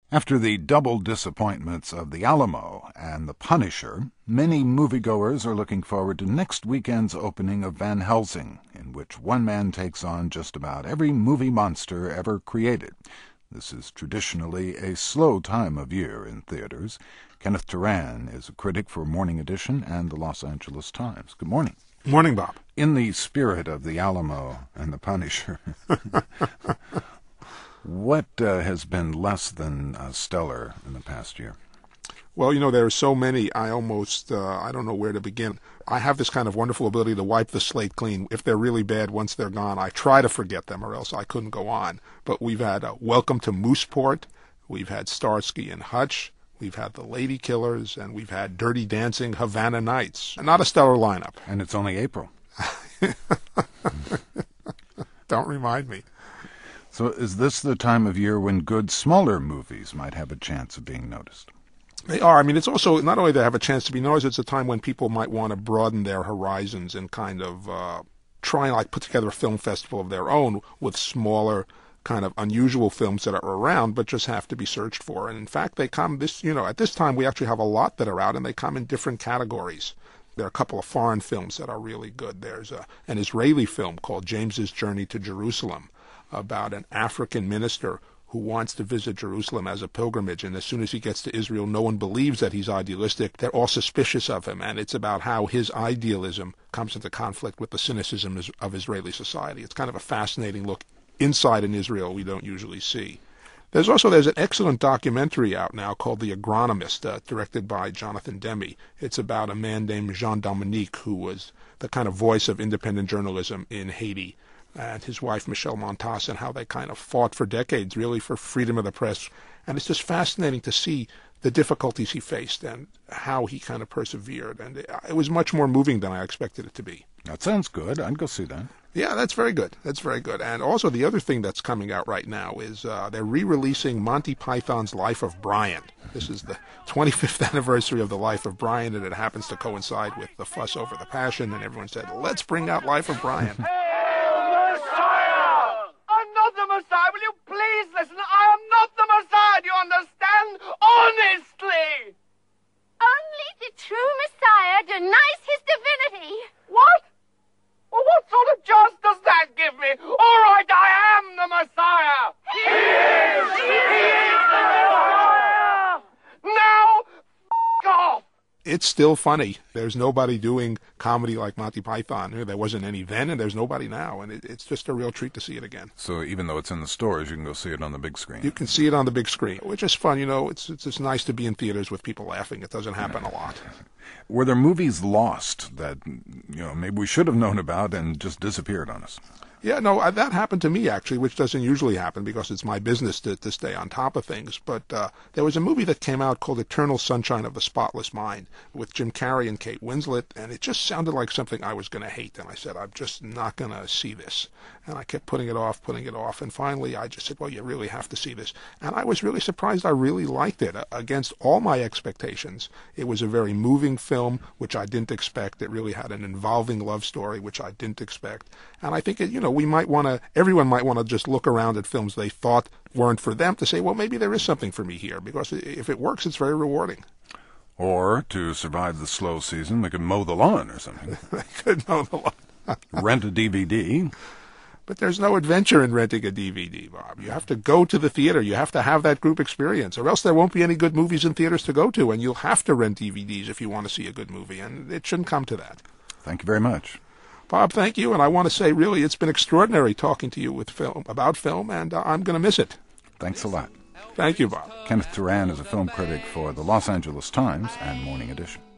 After the double disappointments of The Alamo and The Punisher, many moviegoers are looking forward to next weekend's opening of Van Helsing, in which one man takes on just about every movie monster ever created. This is traditionally a slow time of year in theaters. Kenneth Turan is a critic for Morning Edition and the Los Angeles Times. Good morning. Morning, Bob. In the spirit of The Alamo and The Punisher, what has been less than stellar in the past year? Well, there are so many, I don't know where to begin. I have this kind of wonderful ability to wipe the slate clean. If they're really bad, once they're gone, I try to forget them or else I couldn't go on. But we've had Welcome to Mooseport, we've had Starsky and Hutch, we've had The Lady Killers, and we've had Dirty Dancing, Havana Nights. Not a stellar lineup. And it's only April. Don't remind me. So is this the time of year when good, smaller movies might have a chance of being noticed? They are. It's also, not only they have a chance to be noticed, it's a time when people might want to broaden their horizons and kind of try and put together a film festival of their own with smaller, kind of unusual films that are around but just have to be searched for. And in fact, they come at this time we actually have a lot that are out, and they come in different categories. There are a couple of foreign films that are really good. There's an Israeli film called James's Journey to Jerusalem, about an African minister who wants to visit Jerusalem as a pilgrimage, and as soon as he gets to Israel, no one believes that he's idealistic. They're all suspicious of him, and it's about how his idealism comes into conflict with the cynicism of Israeli society. It's kind of a fascinating look inside an Israel we don't usually see. There's an excellent documentary out now called The Agronomist, directed by Jonathan Demme. It's about a man named Jean Dominique, who was the kind of voice of independent journalism in Haiti, and his wife Michelle Montas, and how they kind of fought for decades really for freedom of the press. And it's just fascinating to see the difficulties he faced and how he kind of persevered. And it was much more moving than I expected it to be. That sounds good. I'd go see that. Yeah, that's very good. That's very good. And also the other thing that's coming out right now is they're re-releasing Monty Python's Life of Brian. This is the 25th anniversary of the Life of Brian, and it happens to coincide with the fuss over the Passion, and everyone said, let's bring out Life of Brian. Messiah, will you please listen? I am not the Messiah, do you understand? Honestly! Only the true Messiah denies his divinity. What? Well, what sort of chance does that give me? All right, I am the Messiah! He is the Messiah! Now, f*** off! It's still funny. There's nobody doing comedy like Monty Python. There wasn't any then, and there's nobody now. And it's just a real treat to see it again. So even though it's in the stores, you can go see it on the big screen. You can see it on the big screen, which is fun. It's just nice to be in theaters with people laughing. It doesn't happen a lot. Were there movies lost that maybe we should have known about and just disappeared on us? Yeah, no, that happened to me, actually, which doesn't usually happen because it's my business to stay on top of things. But there was a movie that came out called Eternal Sunshine of the Spotless Mind with Jim Carrey and Kate Winslet, and it just sounded like something I was going to hate. And I said, I'm just not going to see this. And I kept putting it off. And finally, I just said, well, you really have to see this. And I was really surprised. I really liked it. Against all my expectations, it was a very moving film, which I didn't expect. It really had an involving love story, which I didn't expect. And I think, everyone might want to just look around at films they thought weren't for them to say, well, maybe there is something for me here, because if it works, it's very rewarding. Or, to survive the slow season, they could mow the lawn or something. They could mow the lawn. Rent a DVD. But there's no adventure in renting a DVD, Bob. You have to go to the theater. You have to have that group experience, or else there won't be any good movies in theaters to go to, and you'll have to rent DVDs if you want to see a good movie, and it shouldn't come to that. Thank you very much. Bob, thank you, and I want to say, really, it's been extraordinary talking to you about film, and I'm going to miss it. Thanks a lot. Thank you, Bob. Kenneth Turan is a film critic for the Los Angeles Times and Morning Edition.